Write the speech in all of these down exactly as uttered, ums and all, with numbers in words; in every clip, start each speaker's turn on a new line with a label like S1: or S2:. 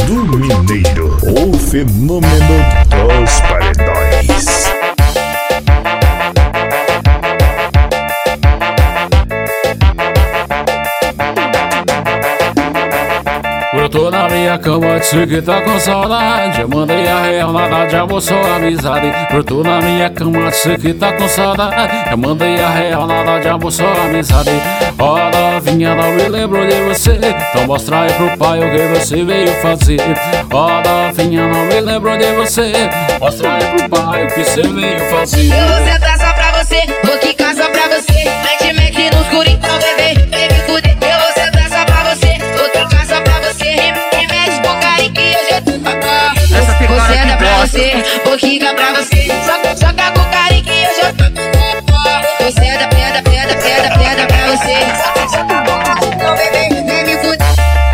S1: do Mineiro, o fenômeno dos paredões.
S2: Brotou na minha cama, disse que tá com saudade. Eu mandei a real, nada de amor, só amizade. Brotou na minha cama, disse que tá com saudade. Eu mandei a real, nada de amor, só amizade. Ó, novinha, não me lembro de você. Então mostra aí pro pai o que você veio fazer. Ó, novinha, não me lembro de você. Mostra aí pro pai o que você veio fazer.
S3: Eu vou sentar só pra você, vou quicar só pra você. Mete, mete no escuro, então bebê, vem me fuder. Eu vou sentar só pra você, vou quicar só pra você. Me mexe com carinho que eu já tô. Vou sentar pra você, vou quicar pra você. Só, só cá com carinho que eu já tô. Vou sentar, peda, peda, peda, peda pra você. Só cá com carinho, então bebê, vem me fuder.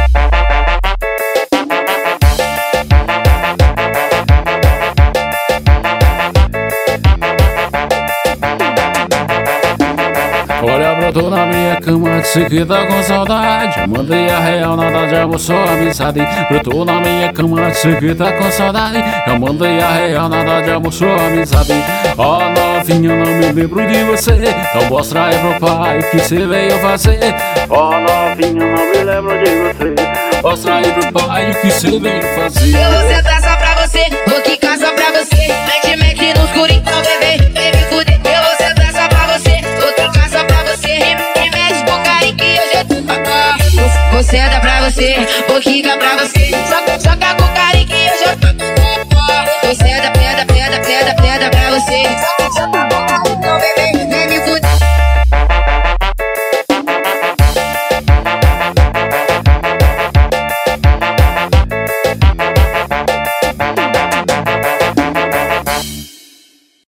S2: Olha, brotou na minha cama, disse que tá com saudade. Eu mandei a real, nada de amor, só amizade. Brotou na minha cama, disse que tá com saudade. Eu mandei a real, nada de amor, só amizade. Ó, novinha, não me lembro de você. Então mostra aí pro pai o que você veio fazer. Ó, novinha, não me lembro de você. Mostra aí pro pai o que você veio fazer.
S3: Eu vou sentar só pra você, vou quicar só pra você. Mete, mete no escuro, então bebê, vem me fuder. Eu vou sentar só pra você, vou quicar só pra você. Me mexe com carinho que eu já tô. Vou sentar pra você, vou quicar pra você. Só, só cá com carinho que eu já tô. Vou sentar, peda, peda, peda, peda pra você. Só, só cá com carinho.